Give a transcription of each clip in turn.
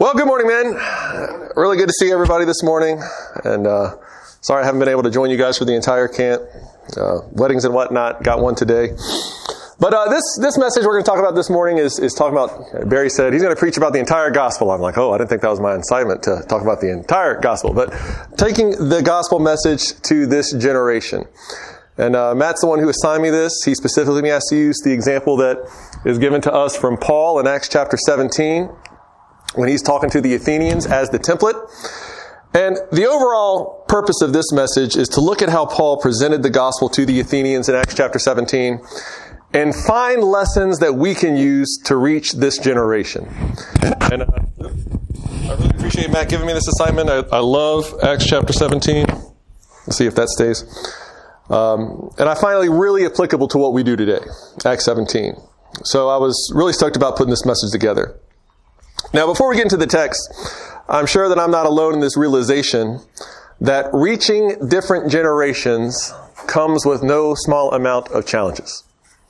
Well, good morning, men. Really good to see everybody this morning. And sorry I haven't been able to join you guys for the entire camp. Weddings and whatnot. Got one today. But this message we're going to talk about this morning is talking about, Barry said he's going to preach about the entire gospel. I'm like, I didn't think that was my assignment to talk about the entire gospel. But taking the gospel message to this generation. And Matt's the one who assigned me this. He specifically asked to use the example that is given to us from Paul in Acts chapter 17. When he's talking to the Athenians as the template. And the overall purpose of this message is to look at how Paul presented the gospel to the Athenians in Acts chapter 17 and find lessons that we can use to reach this generation. And I really appreciate Matt giving me this assignment. I love Acts chapter 17. Let's see if that stays. And I find it really applicable to what we do today, Acts 17. So I was really stoked about putting this message together. Now, before we get into the text, I'm sure that I'm not alone in this realization that reaching different generations comes with no small amount of challenges.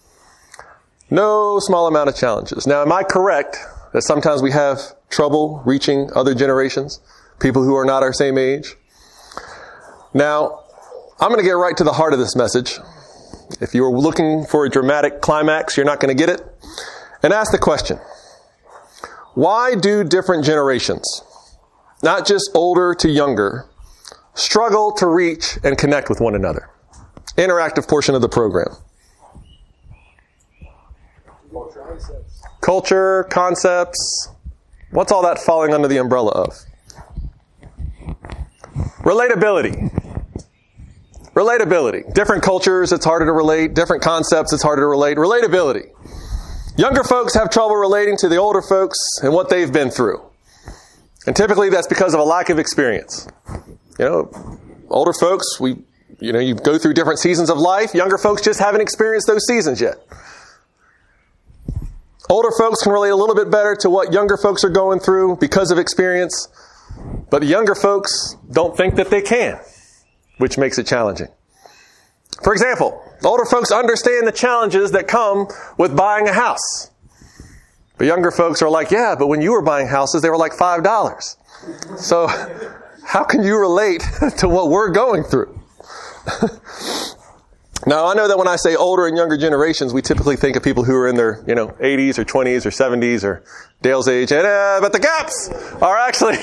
No small amount of challenges. Now, am I correct that sometimes we have trouble reaching other generations, people who are not our same age? Now, I'm going to get right to the heart of this message. If you were looking for a dramatic climax, you're not going to get it. And ask the question. Why do different generations, not just older to younger, struggle to reach and connect with one another? Interactive portion of the program. Culture, concepts. What's all that falling under the umbrella of? Relatability. Relatability. Different cultures, it's harder to relate. Different concepts, it's harder to relate. Relatability. Younger folks have trouble relating to the older folks and what they've been through. And typically that's because of a lack of experience. Older folks, you go through different seasons of life. Younger folks just haven't experienced those seasons yet. Older folks can relate a little bit better to what younger folks are going through because of experience. But younger folks don't think that they can, which makes it challenging. For example, older folks understand the challenges that come with buying a house. But younger folks are like, yeah, but when you were buying houses, they were like $5. So how can you relate to what we're going through? Now, I know that when I say older and younger generations, we typically think of people who are in their, 80s or 20s or 70s or Dale's age. And, but the gaps are actually...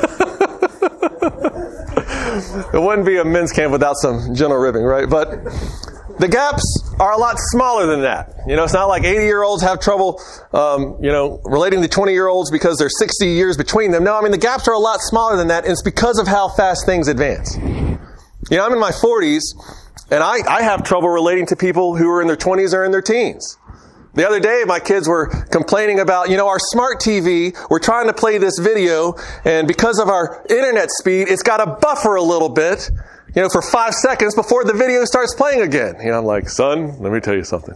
It wouldn't be a men's camp without some gentle ribbing, right? But the gaps are a lot smaller than that. It's not like 80-year-olds have trouble, relating to 20-year-olds because there's 60 years between them. No, the gaps are a lot smaller than that, and it's because of how fast things advance. I'm in my 40s, and I have trouble relating to people who are in their 20s or in their teens. The other day, my kids were complaining about, our smart TV, we're trying to play this video, and because of our internet speed, it's got to buffer a little bit, for 5 seconds before the video starts playing again. I'm like, son, let me tell you something.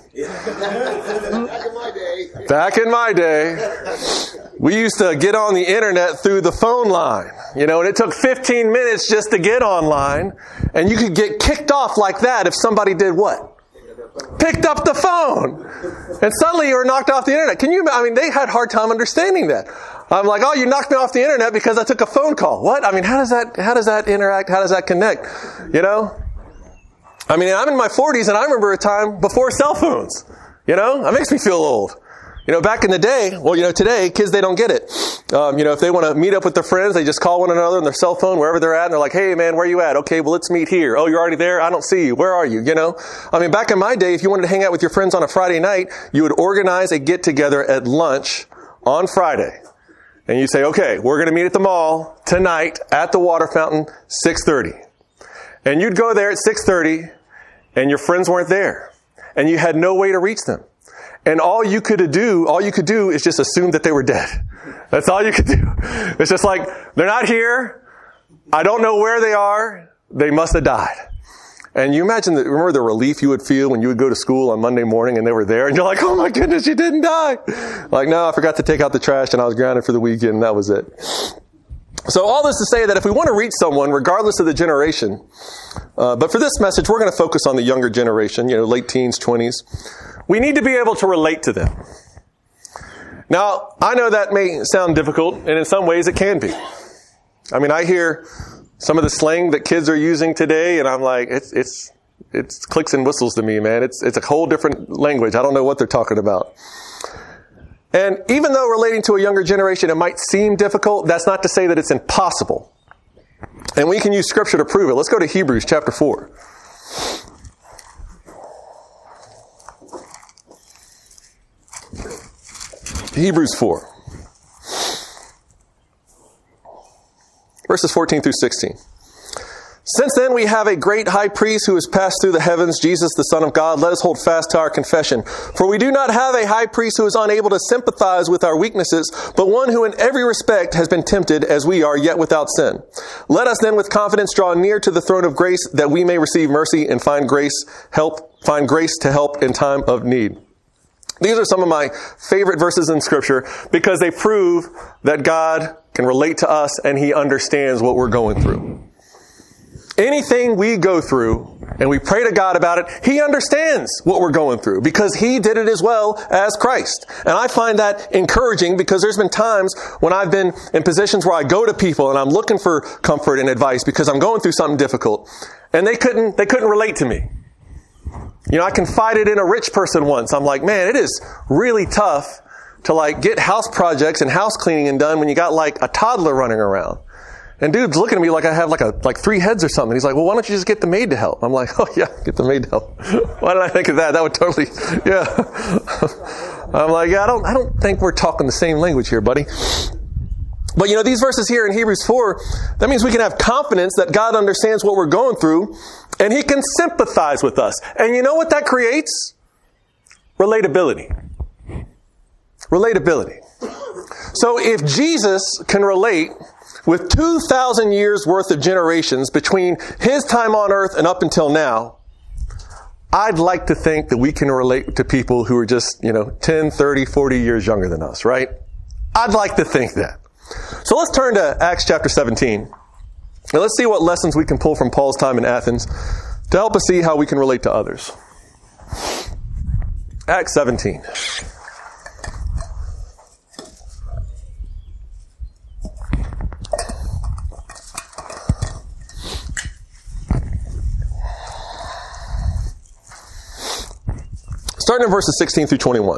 Back in my day, we used to get on the internet through the phone line, and it took 15 minutes just to get online, and you could get kicked off like that if somebody did what? Picked up the phone. And suddenly you were knocked off the internet. They had a hard time understanding that. I'm like, you knocked me off the internet because I took a phone call. What? How does that interact? How does that connect? I'm in my 40s and I remember a time before cell phones. That makes me feel old. Back in the day, today, kids, they don't get it. If they want to meet up with their friends, they just call one another on their cell phone, wherever they're at, and they're like, hey, man, where are you at? Okay, well, let's meet here. Oh, you're already there? I don't see you. Where are you? Back in my day, if you wanted to hang out with your friends on a Friday night, you would organize a get-together at lunch on Friday. And you'd say, okay, we're going to meet at the mall tonight at the water fountain, 6:30. And you'd go there at 6:30, and your friends weren't there. And you had no way to reach them. And all you could do is just assume that they were dead. That's all you could do. It's just like, they're not here. I don't know where they are. They must have died. And you remember the relief you would feel when you would go to school on Monday morning and they were there and you're like, oh my goodness, you didn't die. Like, no, I forgot to take out the trash and I was grounded for the weekend and that was it. So all this to say that if we want to reach someone, regardless of the generation, but for this message, we're going to focus on the younger generation, late teens, 20s. We need to be able to relate to them. Now, I know that may sound difficult, and in some ways it can be. I mean, I hear some of the slang that kids are using today, and I'm like, it's clicks and whistles to me, man. It's a whole different language. I don't know what they're talking about. And even though relating to a younger generation, it might seem difficult, that's not to say that it's impossible. And we can use Scripture to prove it. Let's go to Hebrews chapter 4. Hebrews 4. Verses 14 through 16. Since then we have a great high priest who has passed through the heavens, Jesus the Son of God. Let us hold fast to our confession. For we do not have a high priest who is unable to sympathize with our weaknesses, but one who in every respect has been tempted as we are, yet without sin. Let us then with confidence draw near to the throne of grace, that we may receive mercy and find grace to help in time of need. These are some of my favorite verses in Scripture because they prove that God can relate to us and He understands what we're going through. Anything we go through and we pray to God about it, He understands what we're going through because He did it as well as Christ. And I find that encouraging because there's been times when I've been in positions where I go to people and I'm looking for comfort and advice because I'm going through something difficult and they couldn't relate to me. You know, I confided in a rich person once. I'm like, man, it is really tough to get house projects and house cleaning and done when you got a toddler running around. And dude's looking at me like I have like 3 heads or something. He's like, well, why don't you just get the maid to help? I'm like, oh yeah, get the maid to help. Why did I think of that? That would totally, yeah. I'm like, yeah, I don't think we're talking the same language here, buddy. But these verses here in Hebrews 4, that means we can have confidence that God understands what we're going through and He can sympathize with us. And you know what that creates? Relatability. Relatability. So if Jesus can relate with 2,000 years worth of generations between His time on earth and up until now, I'd like to think that we can relate to people who are just, 10, 30, 40 years younger than us, right? I'd like to think that. So let's turn to Acts chapter 17. And let's see what lessons we can pull from Paul's time in Athens to help us see how we can relate to others. Acts 17. Starting in verses 16 through 21.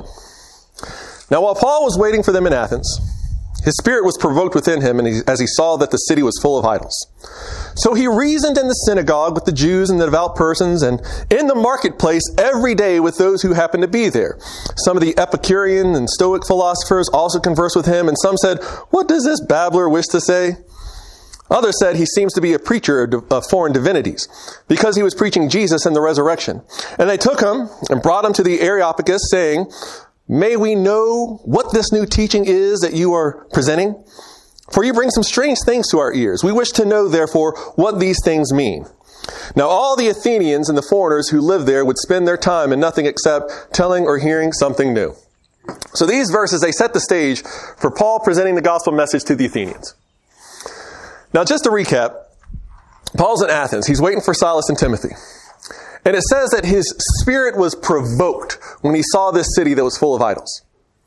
Now while Paul was waiting for them in Athens, his spirit was provoked within him as he saw that the city was full of idols. So he reasoned in the synagogue with the Jews and the devout persons, and in the marketplace every day with those who happened to be there. Some of the Epicurean and Stoic philosophers also conversed with him, and some said, "What does this babbler wish to say?" Others said he seems to be a preacher of foreign divinities, because he was preaching Jesus and the resurrection. And they took him and brought him to the Areopagus, saying, "May we know what this new teaching is that you are presenting? For you bring some strange things to our ears. We wish to know, therefore, what these things mean." Now all the Athenians and the foreigners who lived there would spend their time in nothing except telling or hearing something new. So these verses, they set the stage for Paul presenting the gospel message to the Athenians. Now, just to recap, Paul's in Athens. He's waiting for Silas and Timothy. And it says that his spirit was provoked when he saw this city that was full of idols.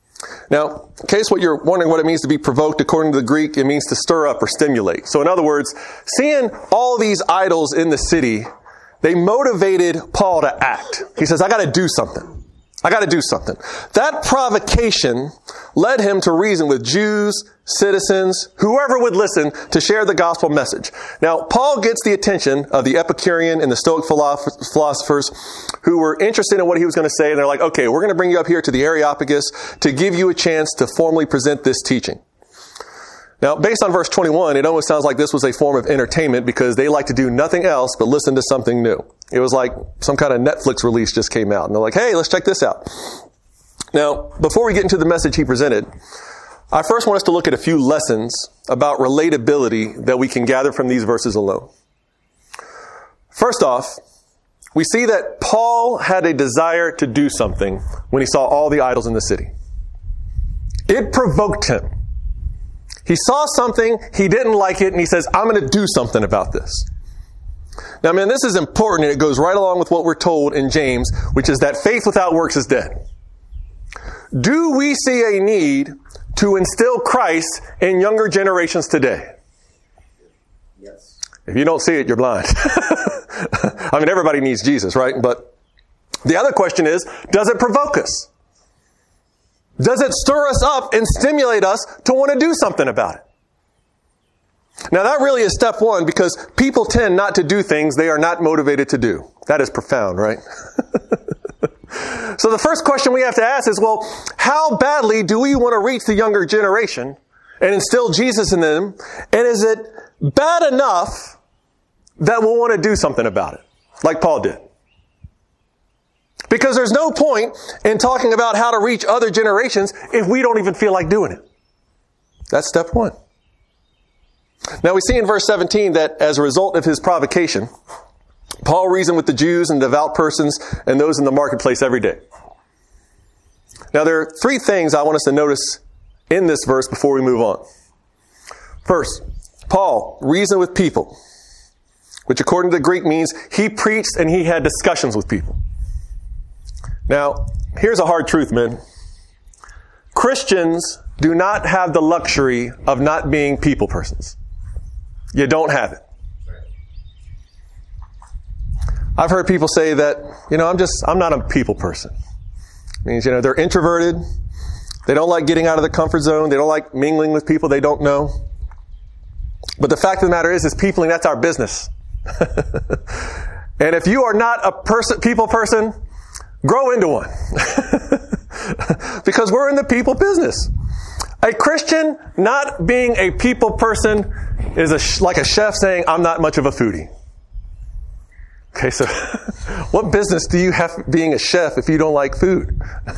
Now, in case what you're wondering what it means to be provoked, according to the Greek, it means to stir up or stimulate. So in other words, seeing all these idols in the city, they motivated Paul to act. He says, I got to do something. I got to do something. That provocation led him to reason with Jews, citizens, whoever would listen to share the gospel message. Now, Paul gets the attention of the Epicurean and the Stoic philosophers who were interested in what he was going to say. And they're like, okay, we're going to bring you up here to the Areopagus to give you a chance to formally present this teaching. Now, based on verse 21, it almost sounds like this was a form of entertainment because they like to do nothing else but listen to something new. It was like some kind of Netflix release just came out. And they're like, hey, let's check this out. Now, before we get into the message he presented, I first want us to look at a few lessons about relatability that we can gather from these verses alone. First off, we see that Paul had a desire to do something when he saw all the idols in the city. It provoked him. He saw something, he didn't like it, and he says, I'm going to do something about this. Now, man, this is important, and it goes right along with what we're told in James, which is that faith without works is dead. do we see a need to instill Christ in younger generations today? Yes. If you don't see it, you're blind. I mean, everybody needs Jesus, right? But the other question is, does it provoke us? Does it stir us up and stimulate us to want to do something about it? Now, that really is step one, because people tend not to do things they are not motivated to do. That is profound, right? So the first question we have to ask is, well, how badly do we want to reach the younger generation and instill Jesus in them? And is it bad enough that we'll want to do something about it, like Paul did? Because there's no point in talking about how to reach other generations if we don't even feel like doing it. That's step one. Now we see in verse 17 that as a result of his provocation, Paul reasoned with the Jews and devout persons and those in the marketplace every day. Now there are three things I want us to notice in this verse before we move on. First, Paul reasoned with people, which according to the Greek means he preached and he had discussions with people. Now, here's a hard truth, men. Christians do not have the luxury of not being people persons. You don't have it. I've heard people say that, I'm not a people person. It means, they're introverted. They don't like getting out of the comfort zone. They don't like mingling with people they don't know. But the fact of the matter is peopling, that's our business. And if you are not a people person, grow into one. Because we're in the people business. A Christian not being a people person is like a chef saying, I'm not much of a foodie. Okay, so what business do you have being a chef if you don't like food?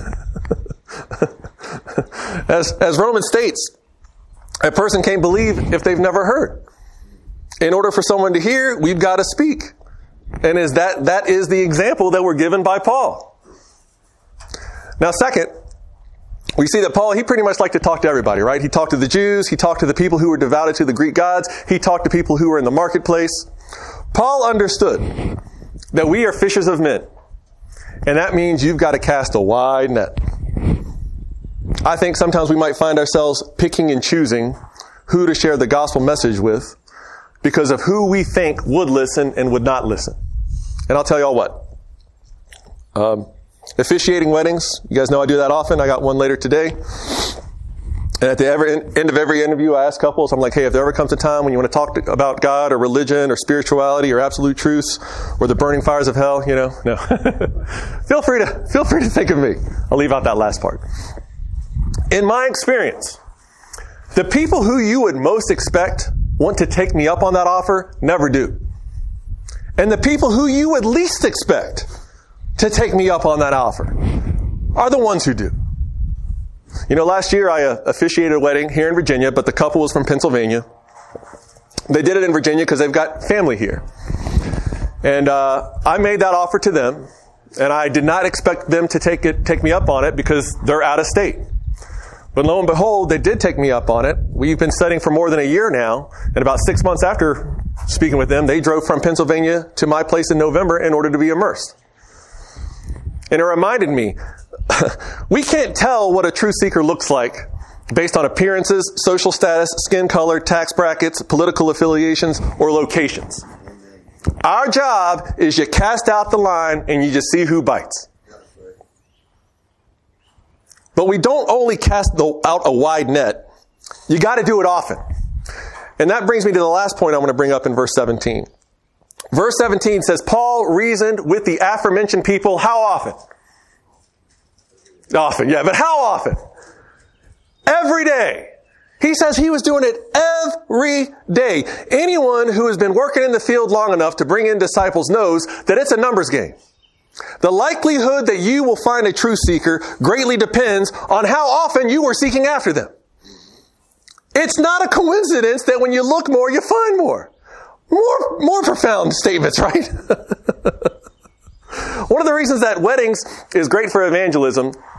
As Romans states, a person can't believe if they've never heard. In order for someone to hear, we've got to speak. And that is the example that we're given by Paul. Now, second, we see that Paul, he pretty much liked to talk to everybody, right? He talked to the Jews. He talked to the people who were devoted to the Greek gods. He talked to people who were in the marketplace. Paul understood that we are fishers of men. And that means you've got to cast a wide net. I think sometimes we might find ourselves picking and choosing who to share the gospel message with because of who we think would listen and would not listen. And I'll tell y'all what. Officiating weddings, you guys know I do that often. I got one later today. And at the end of every interview, I ask couples, I'm like, hey, if there ever comes a time when you want to talk about God or religion or spirituality or absolute truths or the burning fires of hell, no. Feel free to think of me. I'll leave out that last part. In my experience, the people who you would most expect want to take me up on that offer never do. And the people who you would least expect to take me up on that offer are the ones who do. Last year I officiated a wedding here in Virginia, but the couple was from Pennsylvania. They did it in Virginia because they've got family here. And I made that offer to them, and I did not expect them to take me up on it because they're out of state. But lo and behold, they did take me up on it. We've been studying for more than a year now, and about 6 months after speaking with them, they drove from Pennsylvania to my place in November in order to be immersed. And it reminded me, we can't tell what a truth seeker looks like based on appearances, social status, skin color, tax brackets, political affiliations, or locations. Our job is you cast out the line and you just see who bites. But we don't only cast out a wide net. You got to do it often. And that brings me to the last point I want to bring up in verse 17. Verse 17 says, Paul reasoned with the aforementioned people how often? Often, yeah, but how often? Every day. He says he was doing it every day. Anyone who has been working in the field long enough to bring in disciples knows that it's a numbers game. The likelihood that you will find a truth seeker greatly depends on how often you were seeking after them. It's not a coincidence that when you look more, you find more. More profound statements, right? One of the reasons that weddings is great for evangelism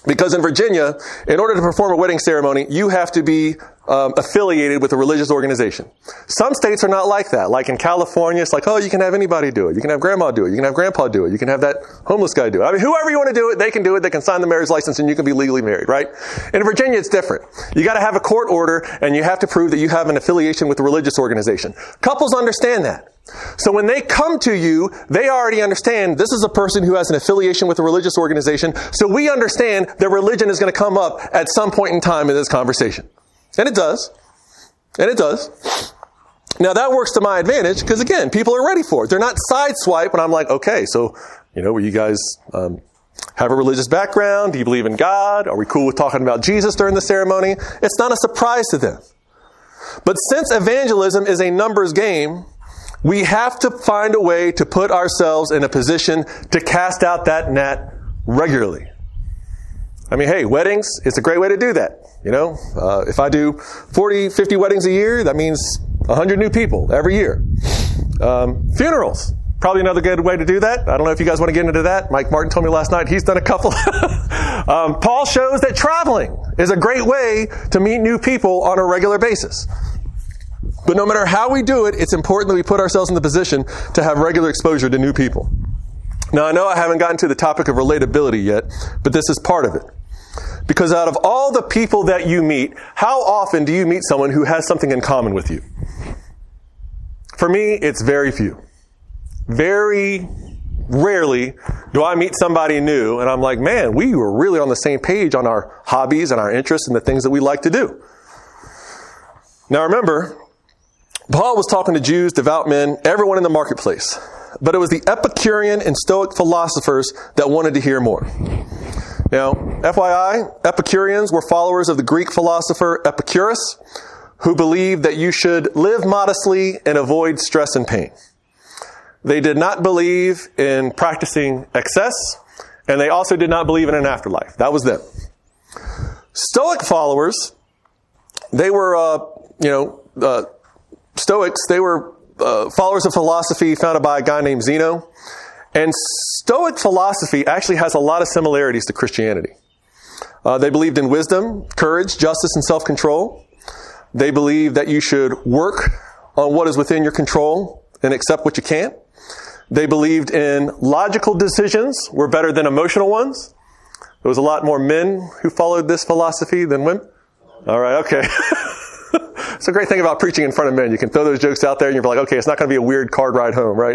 Because in Virginia, in order to perform a wedding ceremony, you have to be affiliated with a religious organization. Some states are not like that. Like in California, it's like, oh, you can have anybody do it. You can have grandma do it. You can have grandpa do it. You can have that homeless guy do it. I mean, whoever you want to do it, they can do it. They can sign the marriage license and you can be legally married, right? In Virginia, it's different. You got to have a court order and you have to prove that you have an affiliation with a religious organization. Couples understand that. So when they come to you, they already understand this is a person who has an affiliation with a religious organization. So we understand that religion is going to come up at some point in time in this conversation. And it does. And it does. Now that works to my advantage because again, people are ready for it. They're not sideswiped when I'm like, okay, so, will you guys have a religious background? Do you believe in God? Are we cool with talking about Jesus during the ceremony? It's not a surprise to them. But since evangelism is a numbers game, we have to find a way to put ourselves in a position to cast out that net regularly. I mean, hey, weddings, it's a great way to do that. If I do 40, 50 weddings a year, that means 100 new people every year. Funerals, probably another good way to do that. I don't know if you guys want to get into that. Mike Martin told me last night he's done a couple. Paul shows that traveling is a great way to meet new people on a regular basis. But no matter how we do it, it's important that we put ourselves in the position to have regular exposure to new people. Now, I know I haven't gotten to the topic of relatability yet, but this is part of it. Because out of all the people that you meet, how often do you meet someone who has something in common with you? For me, it's very few. Very rarely do I meet somebody new and I'm like, man, we were really on the same page on our hobbies and our interests and the things that we like to do. Now remember, Paul was talking to Jews, devout men, everyone in the marketplace. But it was the Epicurean and Stoic philosophers that wanted to hear more. Now, FYI, Epicureans were followers of the Greek philosopher Epicurus, who believed that you should live modestly and avoid stress and pain. They did not believe in practicing excess, and they also did not believe in an afterlife. That was them. Stoic followers, they were, Stoics, they were followers of philosophy founded by a guy named Zeno. And Stoic philosophy actually has a lot of similarities to Christianity. They believed in wisdom, courage, justice, and self-control. They believed that you should work on what is within your control and accept what you can't. They believed in logical decisions were better than emotional ones. There was a lot more men who followed this philosophy than women. All right, okay. It's a great thing about preaching in front of men. You can throw those jokes out there and you're like, okay, it's not going to be a weird card ride home, right?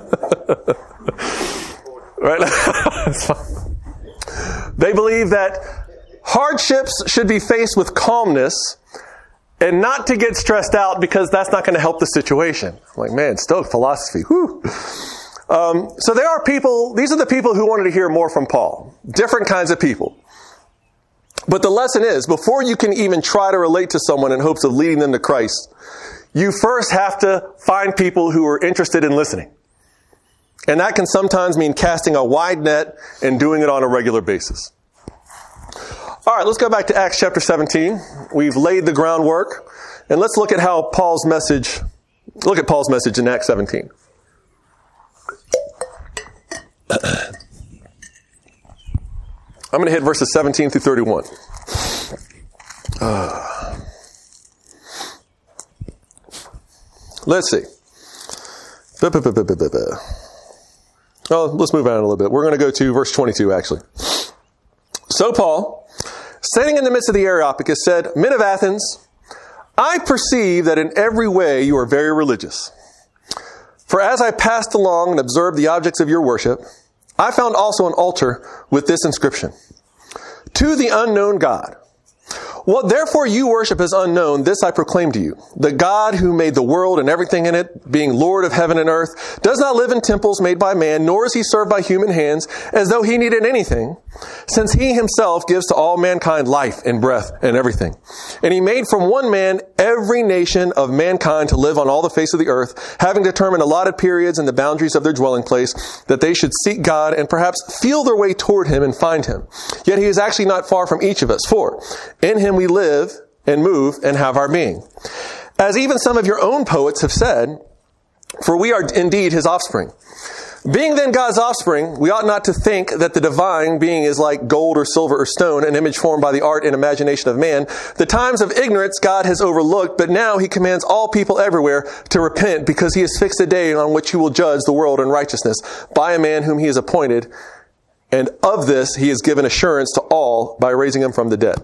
Right? It's fine. They believe that hardships should be faced with calmness and not to get stressed out because that's not going to help the situation. I'm like, man, Stoic philosophy. Whew. So there are people, these are the people who wanted to hear more from Paul. Different kinds of people. But the lesson is, before you can even try to relate to someone in hopes of leading them to Christ, you first have to find people who are interested in listening. And that can sometimes mean casting a wide net and doing it on a regular basis. All right, let's go back to Acts chapter 17. We've laid the groundwork. And let's look at Paul's message in Acts 17. I'm going to hit verses 17 through 31. Let's see. Oh, let's move on a little bit. We're going to go to verse 22, actually. So Paul, standing in the midst of the Areopagus, said, Men of Athens, I perceive that in every way you are very religious. For as I passed along and observed the objects of your worship, I found also an altar with this inscription, To the unknown God. What therefore you worship as unknown, this I proclaim to you. The God who made the world and everything in it, being Lord of heaven and earth, does not live in temples made by man, nor is he served by human hands, as though he needed anything, since he himself gives to all mankind life and breath and everything. And he made from one man every nation of mankind to live on all the face of the earth, having determined allotted periods and the boundaries of their dwelling place, that they should seek God and perhaps feel their way toward him and find him. Yet he is actually not far from each of us, for in him we live and move and have our being. As even some of your own poets have said, for we are indeed his offspring. Being then God's offspring, we ought not to think that the divine being is like gold or silver or stone, an image formed by the art and imagination of man. The times of ignorance God has overlooked, but now he commands all people everywhere to repent, because he has fixed a day on which he will judge the world in righteousness by a man whom he has appointed. And of this he has given assurance to all by raising him from the dead.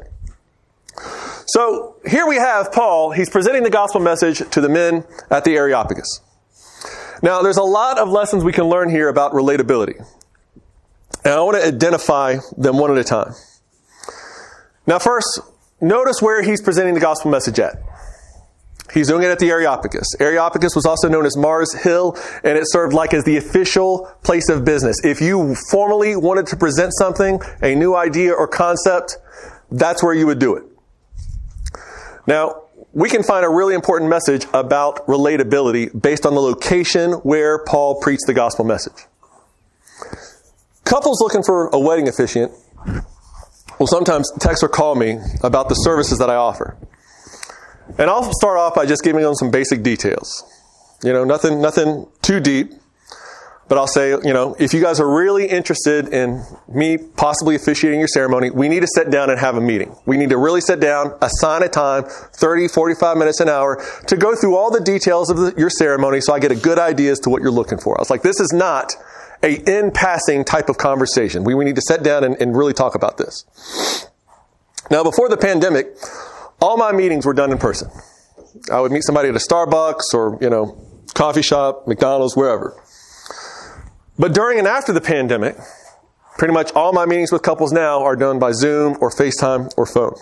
So here we have Paul. He's presenting the gospel message to the men at the Areopagus. Now, there's a lot of lessons we can learn here about relatability. And I want to identify them one at a time. Now, first, notice where he's presenting the gospel message at. He's doing it at the Areopagus. Areopagus was also known as Mars Hill, and it served like as the official place of business. If you formally wanted to present something, a new idea or concept, that's where you would do it. Now, we can find a really important message about relatability based on the location where Paul preached the gospel message. Couples looking for a wedding officiant will sometimes text or call me about the services that I offer. And I'll start off by just giving them some basic details. Nothing too deep. But I'll say, if you guys are really interested in me possibly officiating your ceremony, we need to sit down and have a meeting. We need to really sit down, assign a time, 30, 45 minutes, an hour, to go through all the details of your ceremony so I get a good idea as to what you're looking for. I was like, this is not a in-passing type of conversation. We need to sit down and really talk about this. Now, before the pandemic, all my meetings were done in person. I would meet somebody at a Starbucks or, coffee shop, McDonald's, wherever. But during and after the pandemic, pretty much all my meetings with couples now are done by Zoom or FaceTime or phone.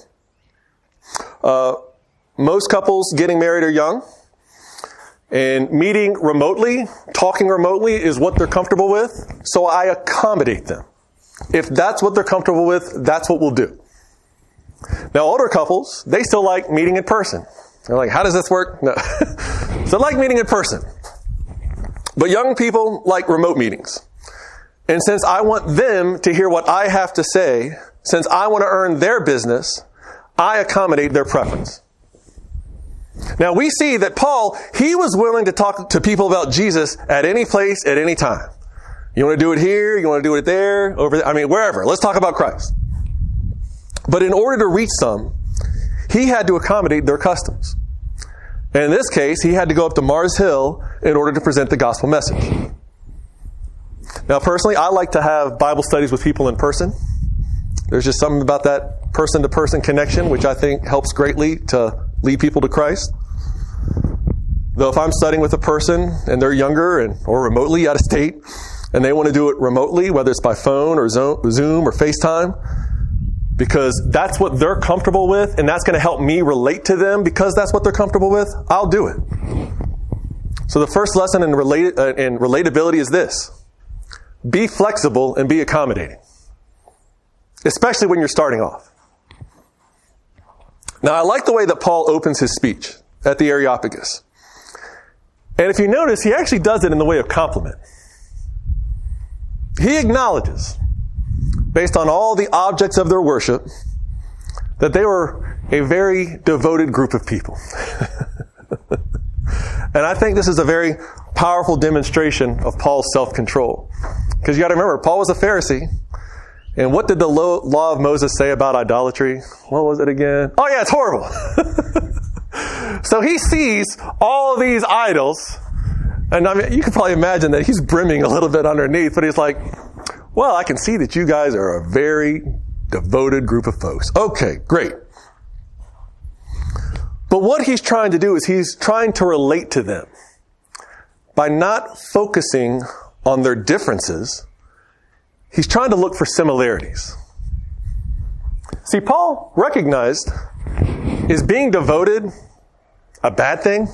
Most couples getting married are young, and meeting remotely, talking remotely is what they're comfortable with, so I accommodate them. If that's what they're comfortable with, that's what we'll do. Now, older couples, they still like meeting in person. They're like, how does this work? No. So they like meeting in person. But young people like remote meetings. And since I want them to hear what I have to say, since I want to earn their business, I accommodate their preference. Now we see that Paul, he was willing to talk to people about Jesus at any place, at any time. You want to do it here? You want to do it there? Over there? Wherever. Let's talk about Christ. But in order to reach some, he had to accommodate their customs. And in this case, he had to go up to Mars Hill in order to present the gospel message. Now, personally, I like to have Bible studies with people in person. There's just something about that person-to-person connection, which I think helps greatly to lead people to Christ. Though if I'm studying with a person and they're younger or remotely out of state, and they want to do it remotely, whether it's by phone or Zoom or FaceTime, because that's what they're comfortable with, and that's going to help me relate to them because that's what they're comfortable with, I'll do it. So the first lesson in relatability is this. Be flexible and be accommodating, especially when you're starting off. Now, I like the way that Paul opens his speech at the Areopagus. And if you notice, he actually does it in the way of compliment. He acknowledges, based on all the objects of their worship, that they were a very devoted group of people. And I think this is a very powerful demonstration of Paul's self-control. Because you got to remember, Paul was a Pharisee. And what did the law of Moses say about idolatry? What was it again? Oh yeah, it's horrible. So he sees all of these idols. And you can probably imagine that he's brimming a little bit underneath. But he's like, well, I can see that you guys are a very devoted group of folks. Okay, great. But what he's trying to do is he's trying to relate to them by not focusing on their differences. He's trying to look for similarities. See, Paul recognized, is being devoted a bad thing?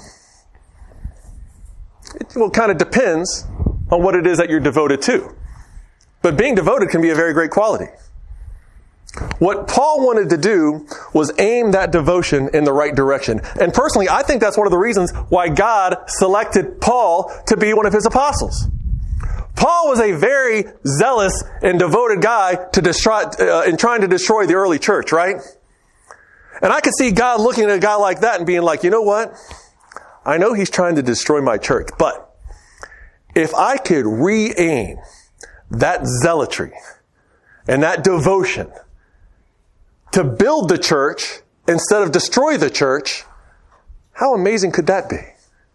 It kind of depends on what it is that you're devoted to. But being devoted can be a very great quality. What Paul wanted to do was aim that devotion in the right direction. And personally, I think that's one of the reasons why God selected Paul to be one of his apostles. Paul was a very zealous and devoted guy in trying to destroy the early church, right? And I could see God looking at a guy like that and being like, you know what? I know he's trying to destroy my church, but if I could re-aim that zealotry and that devotion to build the church instead of destroy the church, how amazing could that be?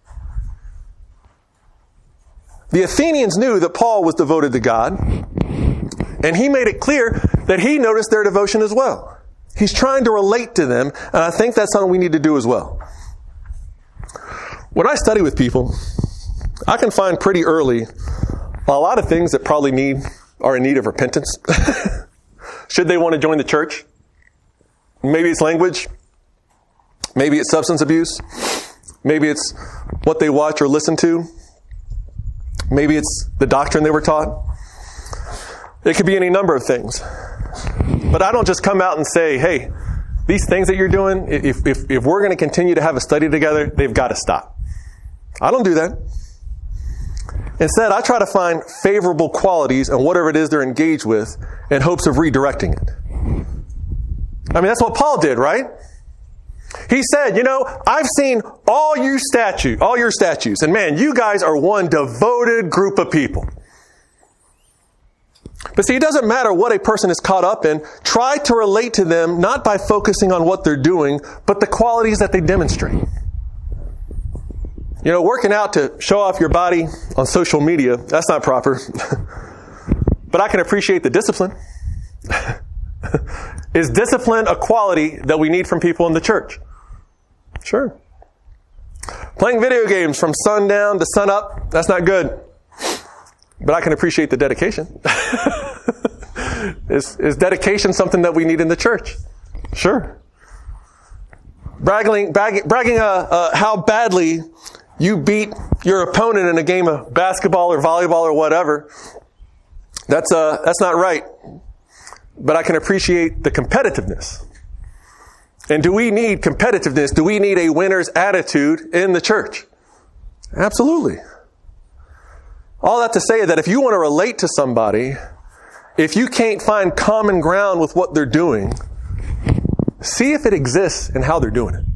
The Athenians knew that Paul was devoted to God, and he made it clear that he noticed their devotion as well. He's trying to relate to them, and I think that's something we need to do as well. When I study with people, I can find pretty early a lot of things that probably are in need of repentance. Should they want to join the church? Maybe it's language. Maybe it's substance abuse. Maybe it's what they watch or listen to. Maybe it's the doctrine they were taught. It could be any number of things. But I don't just come out and say, hey, these things that you're doing, if we're going to continue to have a study together, they've got to stop. I don't do that. Instead, I try to find favorable qualities in whatever it is they're engaged with in hopes of redirecting it. I mean, that's what Paul did, right? He said, I've seen all your statues, and man, you guys are one devoted group of people. But see, it doesn't matter what a person is caught up in. Try to relate to them not by focusing on what they're doing, but the qualities that they demonstrate. Working out to show off your body on social media, that's not proper. But I can appreciate the discipline. Is discipline a quality that we need from people in the church? Sure. Playing video games from sundown to sunup, that's not good. But I can appreciate the dedication. Is dedication something that we need in the church? Sure. Bragging how badly you beat your opponent in a game of basketball or volleyball or whatever, that's not right. But I can appreciate the competitiveness. And do we need competitiveness? Do we need a winner's attitude in the church? Absolutely. All that to say that if you want to relate to somebody, if you can't find common ground with what they're doing, see if it exists in how they're doing it.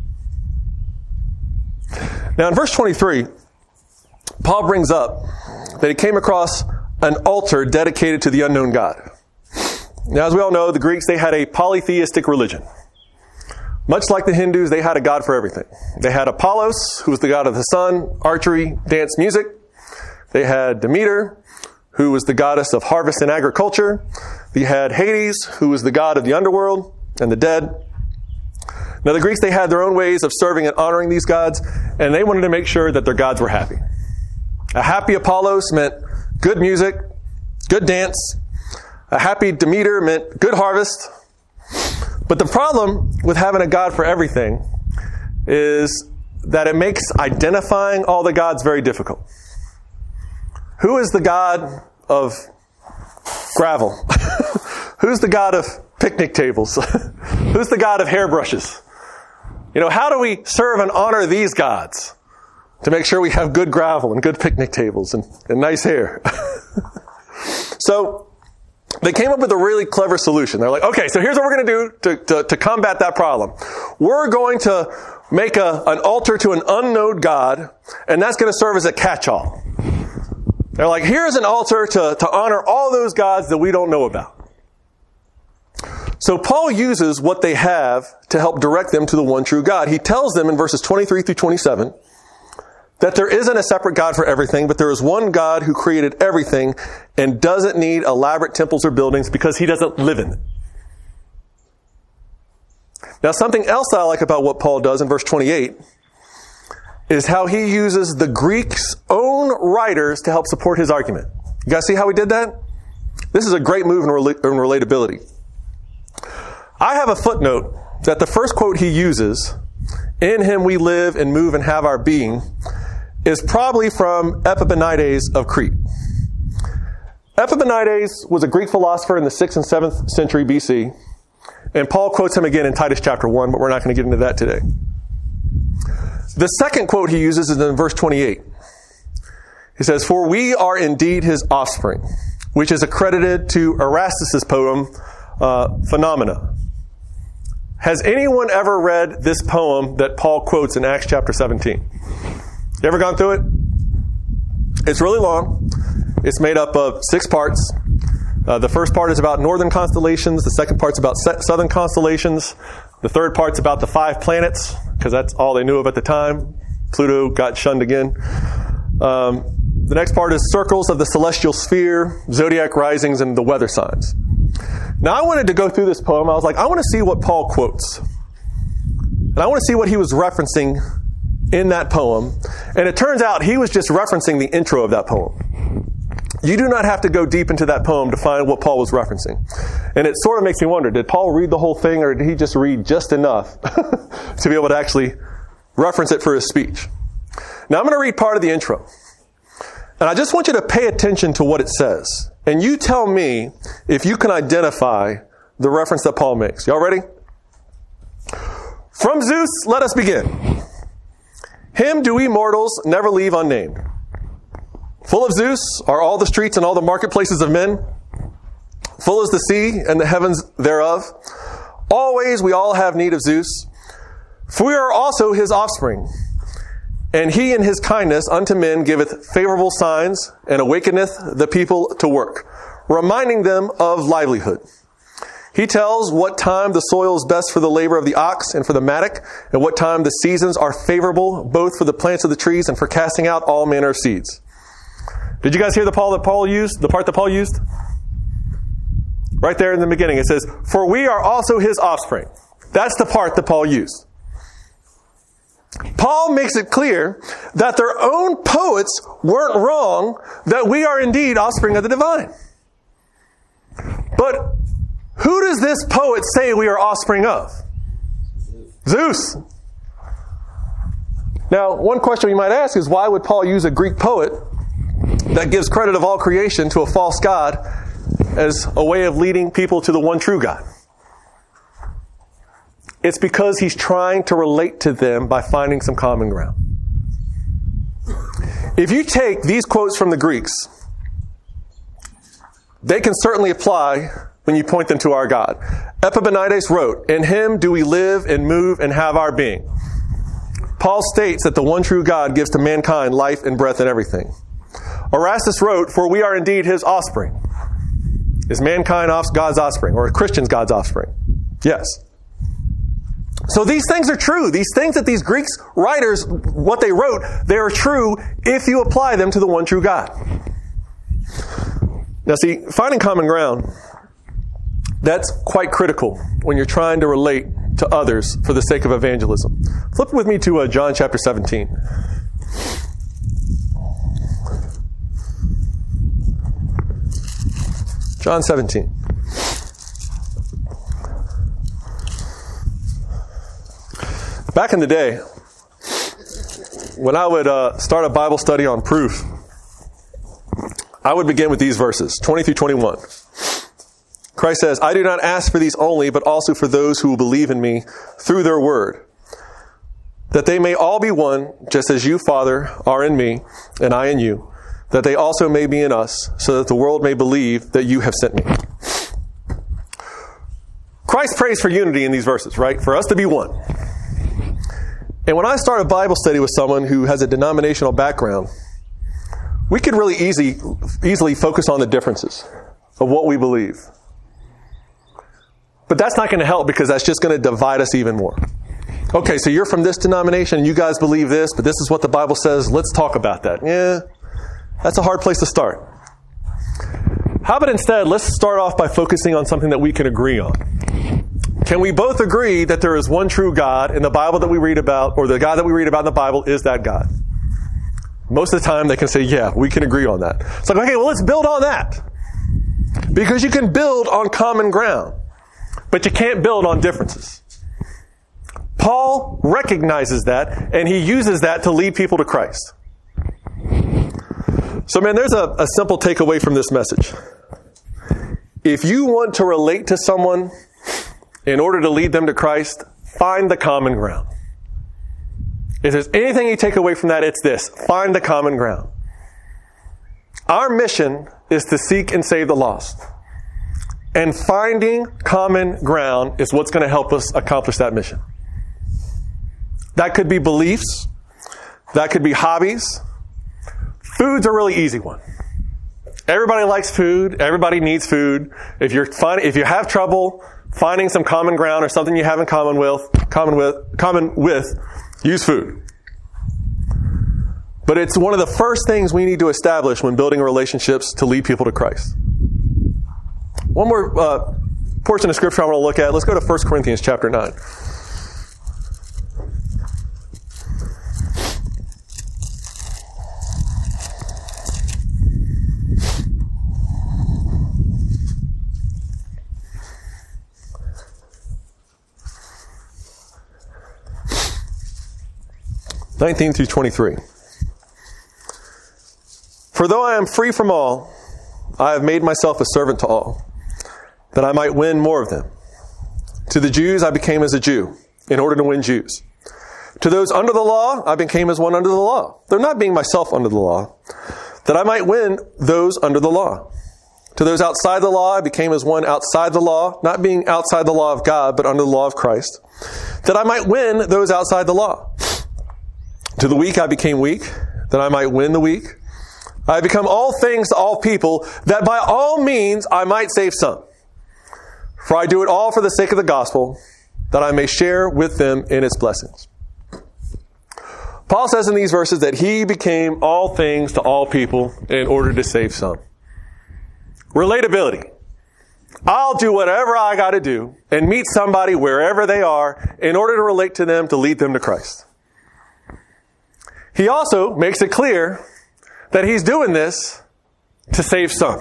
Now in verse 23, Paul brings up that he came across an altar dedicated to the unknown God. Now, as we all know, the Greeks, they had a polytheistic religion. Much like the Hindus, they had a god for everything. They had Apollos, who was the god of the sun, archery, dance, music. They had Demeter, who was the goddess of harvest and agriculture. They had Hades, who was the god of the underworld and the dead. Now, the Greeks, they had their own ways of serving and honoring these gods, and they wanted to make sure that their gods were happy. A happy Apollos meant good music, good dance. A happy Demeter meant good harvest. But the problem with having a god for everything is that it makes identifying all the gods very difficult. Who is the god of gravel? Who's the god of picnic tables? Who's the god of hairbrushes? How do we serve and honor these gods to make sure we have good gravel and good picnic tables and nice hair? So they came up with a really clever solution. They're like, okay, so here's what we're going to do to combat that problem. We're going to make an altar to an unknown god, and that's going to serve as a catch-all. They're like, here's an altar to honor all those gods that we don't know about. So Paul uses what they have to help direct them to the one true God. He tells them in verses 23 through 27 that there isn't a separate God for everything, but there is one God who created everything and doesn't need elaborate temples or buildings because he doesn't live in them. Now, something else that I like about what Paul does in verse 28 is how he uses the Greeks' own writers to help support his argument. You guys see how he did that? This is a great move in relatability. I have a footnote that the first quote he uses, "In him we live and move and have our being," is probably from Epimenides of Crete. Epimenides was a Greek philosopher in the 6th and 7th century BC, and Paul quotes him again in Titus chapter 1, but we're not going to get into that today. The second quote he uses is in verse 28. He says, "For we are indeed his offspring," which is accredited to Erastus's poem, Phenomena. Has anyone ever read this poem that Paul quotes in Acts chapter 17? You ever gone through it? It's really long. It's made up of 6 parts. The first part is about northern constellations. The second part's about southern constellations. The third part's about the 5 planets, because that's all they knew of at the time. Pluto got shunned again. The next part is circles of the celestial sphere, zodiac risings, and the weather signs. Now, I wanted to go through this poem. I was like, I want to see what Paul quotes. And I want to see what he was referencing in that poem. And it turns out he was just referencing the intro of that poem. You do not have to go deep into that poem to find what Paul was referencing. And it sort of makes me wonder, did Paul read the whole thing, or did he just read just enough to be able to actually reference it for his speech? Now, I'm going to read part of the intro. And I just want you to pay attention to what it says. And you tell me if you can identify the reference that Paul makes. Y'all ready? From Zeus, let us begin. Him do we mortals never leave unnamed. Full of Zeus are all the streets and all the marketplaces of men. Full is the sea and the heavens thereof. Always we all have need of Zeus. For we are also his offspring. And he in his kindness unto men giveth favorable signs and awakeneth the people to work, reminding them of livelihood. He tells what time the soil is best for the labor of the ox and for the mattock, and what time the seasons are favorable both for the plants of the trees and for casting out all manner of seeds. Did you guys hear the part that Paul used? Right there in the beginning, it says, for we are also his offspring. That's the part that Paul used. Paul makes it clear that their own poets weren't wrong, that we are indeed offspring of the divine. But who does this poet say we are offspring of? Zeus. Now, one question we might ask is, why would Paul use a Greek poet that gives credit of all creation to a false god as a way of leading people to the one true God? It's because he's trying to relate to them by finding some common ground. If you take these quotes from the Greeks, they can certainly apply when you point them to our God. Epimenides wrote, in him do we live and move and have our being. Paul states that the one true God gives to mankind life and breath and everything. Erastus wrote, for we are indeed his offspring. Is mankind God's offspring, or Christians God's offspring? Yes. So these things are true. These things that these Greek writers, what they wrote, they are true if you apply them to the one true God. Now see, finding common ground, that's quite critical when you're trying to relate to others for the sake of evangelism. Flip with me to John chapter 17. John 17. Back in the day, when I would start a Bible study on proof, I would begin with these verses, 20 through 21. Christ says, I do not ask for these only, but also for those who will believe in me through their word, that they may all be one, just as you, Father, are in me, and I in you, that they also may be in us, so that the world may believe that you have sent me. Christ prays for unity in these verses, right? For us to be one. And when I start a Bible study with someone who has a denominational background, we could really easily focus on the differences of what we believe. But that's not going to help, because that's just going to divide us even more. Okay, so you're from this denomination, and you guys believe this, but this is what the Bible says. Let's talk about that. Yeah, that's a hard place to start. How about instead, let's start off by focusing on something that we can agree on. Can we both agree that there is one true God in the Bible that we read about, or the God that we read about in the Bible is that God? Most of the time they can say, yeah, we can agree on that. It's like, okay, well, let's build on that. Because you can build on common ground, but you can't build on differences. Paul recognizes that, and he uses that to lead people to Christ. So, man, there's a simple takeaway from this message. If you want to relate to someone in order to lead them to Christ, find the common ground. If there's anything you take away from that, it's this. Find the common ground. Our mission is to seek and save the lost. And finding common ground is what's going to help us accomplish that mission. That could be beliefs. That could be hobbies. Food's a really easy one. Everybody likes food. Everybody needs food. If you have trouble finding some common ground or something you have in common with, use food. But it's one of the first things we need to establish when building relationships to lead people to Christ. One more portion of Scripture I want to look at. Let's go to 1 Corinthians chapter 9. (19 through 23). For though I am free from all, I have made myself a servant to all, that I might win more of them. To the Jews I became as a Jew, in order to win Jews. To those under the law, I became as one under the law, though not being myself under the law, that I might win those under the law. To those outside the law, I became as one outside the law, not being outside the law of God, but under the law of Christ, that I might win those outside the law. To the weak I became weak, that I might win the weak. I have become all things to all people, that by all means I might save some. For I do it all for the sake of the gospel, that I may share with them in its blessings. Paul says in these verses that he became all things to all people in order to save some. Relatability. I'll do whatever I got to do and meet somebody wherever they are in order to relate to them, to lead them to Christ. He also makes it clear that he's doing this to save some.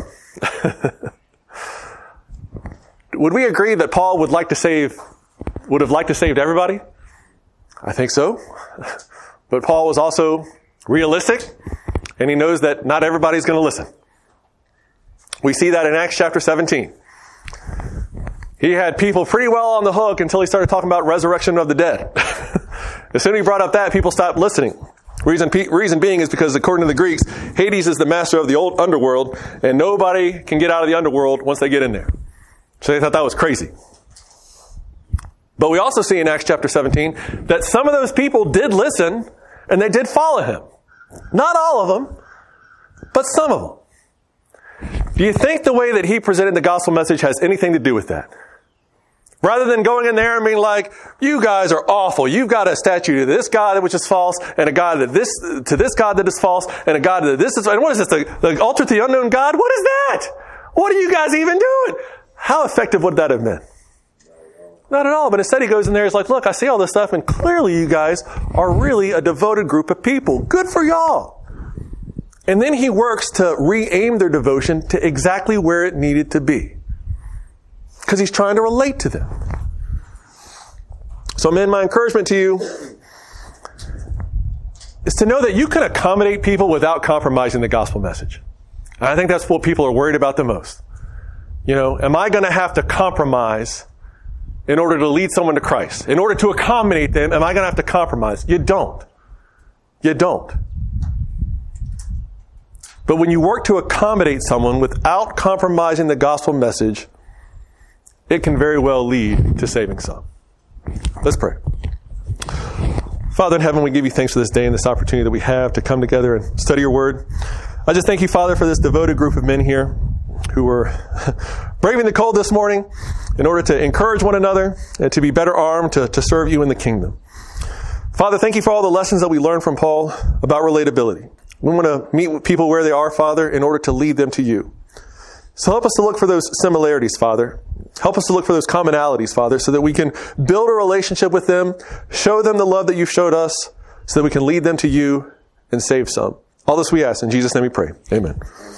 Would we agree that Paul would have liked to save everybody? I think so. But Paul was also realistic, and he knows that not everybody's going to listen. We see that in Acts chapter 17. He had people pretty well on the hook until he started talking about resurrection of the dead. As soon as he brought up that, people stopped listening. Reason being is because, according to the Greeks, Hades is the master of the old underworld, and nobody can get out of the underworld once they get in there. So they thought that was crazy. But we also see in Acts chapter 17 that some of those people did listen, and they did follow him. Not all of them, but some of them. Do you think the way that he presented the gospel message has anything to do with that? Rather than going in there and being like, you guys are awful. You've got a statue to this God which is false, and a God to this God that is false, and a God that this is, and what is this? The altar to the unknown God? What is that? What are you guys even doing? How effective would that have been? Not at all. But instead he goes in there and is like, look, I see all this stuff, and clearly you guys are really a devoted group of people. Good for y'all. And then he works to re-aim their devotion to exactly where it needed to be. Because he's trying to relate to them. So, men, my encouragement to you is to know that you can accommodate people without compromising the gospel message. And I think that's what people are worried about the most. Am I going to have to compromise in order to lead someone to Christ? In order to accommodate them, am I going to have to compromise? You don't. You don't. But when you work to accommodate someone without compromising the gospel message, it can very well lead to saving some. Let's pray. Father in heaven, we give you thanks for this day and this opportunity that we have to come together and study your word. I just thank you, Father, for this devoted group of men here who were braving the cold this morning in order to encourage one another and to be better armed to serve you in the kingdom. Father, thank you for all the lessons that we learned from Paul about relatability. We want to meet with people where they are, Father, in order to lead them to you. So help us to look for those similarities, Father. Help us to look for those commonalities, Father, so that we can build a relationship with them, show them the love that you've showed us, so that we can lead them to you and save some. All this we ask. In Jesus' name we pray. Amen.